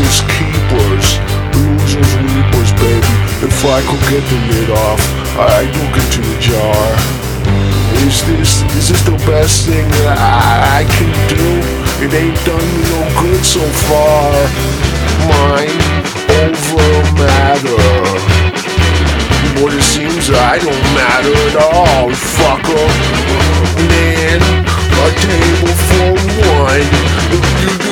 fingers keepers, losers weepers, baby. If I could get the lid off, I'd look into the jar. Is this the best thing that I can do? It ain't done me no good so far. Mind over matter. But it seems I don't matter at all, fucker. Man, a table for one.